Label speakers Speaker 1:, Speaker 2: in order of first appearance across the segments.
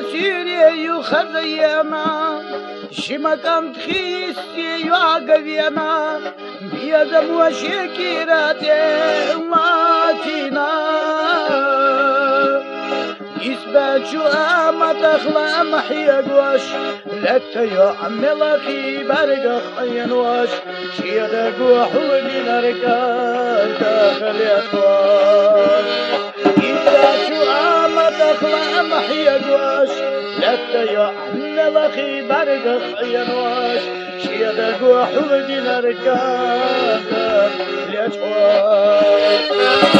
Speaker 1: سيري خزينا شمكان خيستي يعقبينا بيدم وشكيراتي ماتينا إثبات شو أما تخلى محيق واش لتا يعمل أخي برقخ ينواش شيدك وحولي نركان داخل يطواش إثبات شو أما تخلى محيق واش لتا يعمل أخي برقخ ينواش شيدك وحولي نركان داخل يطواش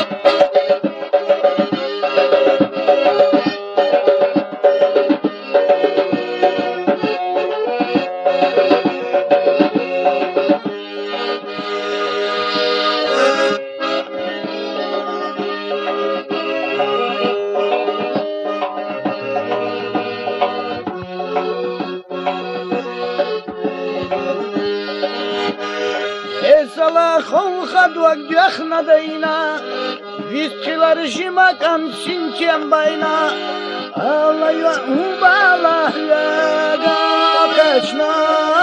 Speaker 1: خو خد وجخنا دينا ويسخلر جمكان سنتيم بينا الله يوم بالله لقاكشنا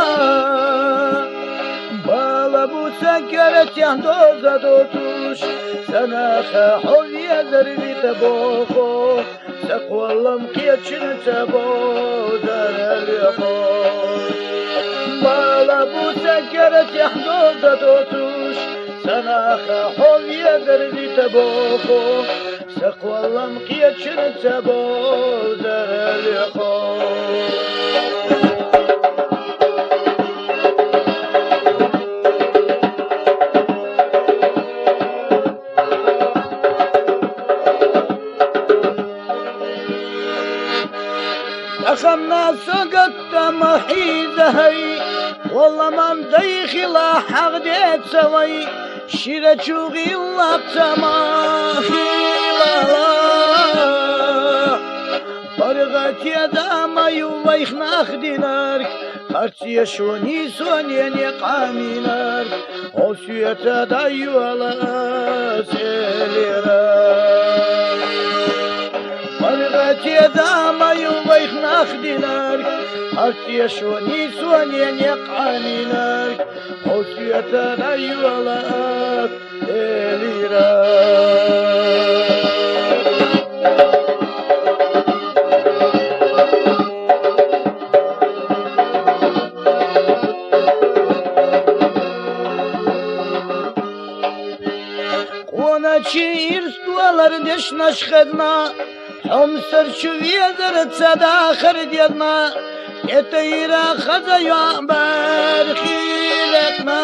Speaker 1: بالا بو سكرت يهدوز دوتوش سناخ حولي دربي تبوخو سقوى الله مقيتشن تبو دار اليخوش بالا بو سكرت يهدوز دوتوش سناخ حولي دربي تبوخو سقوى الله مقيتشن تبو دار اليخوش أخمنا سقط محيزهي والله من ديخي لا حقدت سوي شيرة شوغي الله تماخي فرغت يدام يويخ ناخدي نارك خرتي شوني سوني قامي نارك وسيتا دايو على سيليرا فرغت يدام يويخ ناخدي نارك خرتي شوني سوني قامي نارك وسيتا دايو على سيليرا شير ستوالر دش نشخدنا حمسر شويدر تصداخر ديدنا يتيرا خزيا برخيلتنا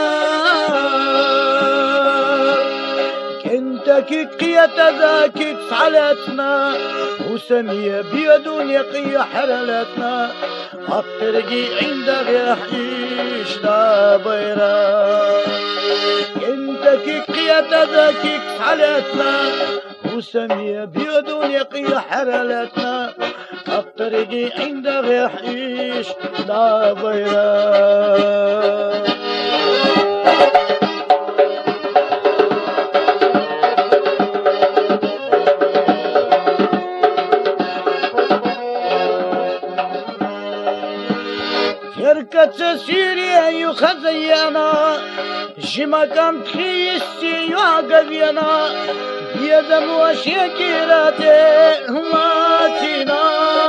Speaker 1: كنتك قيت ذاكك صعلتنا وسمية بيدون يقي حرلتنا أطرقي عند غيحيش لا بيرا كنتك قيت ذاكك صعلتنا وسمية بيدون يقي حرلتنا الطريق عند غيحيش لا بيرا شركة سيريا يخزينا جمكان تخيستي يعقبينا بيدم وشكيراتي ماتينا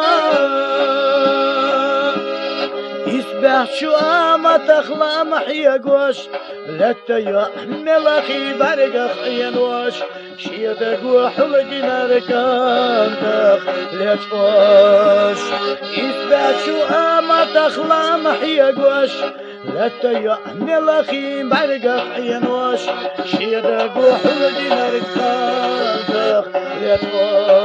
Speaker 1: يسبح شو ما تخلى محيق واش لتا يحمل أخي برقخ ينواش شيدك وحلقي ناركان داخل يتفاش يسبح شو ما تخلى محيق واش لتا يحمل أخي برقخ ينواش شيدك وحلقي ناركان داخل يتفاش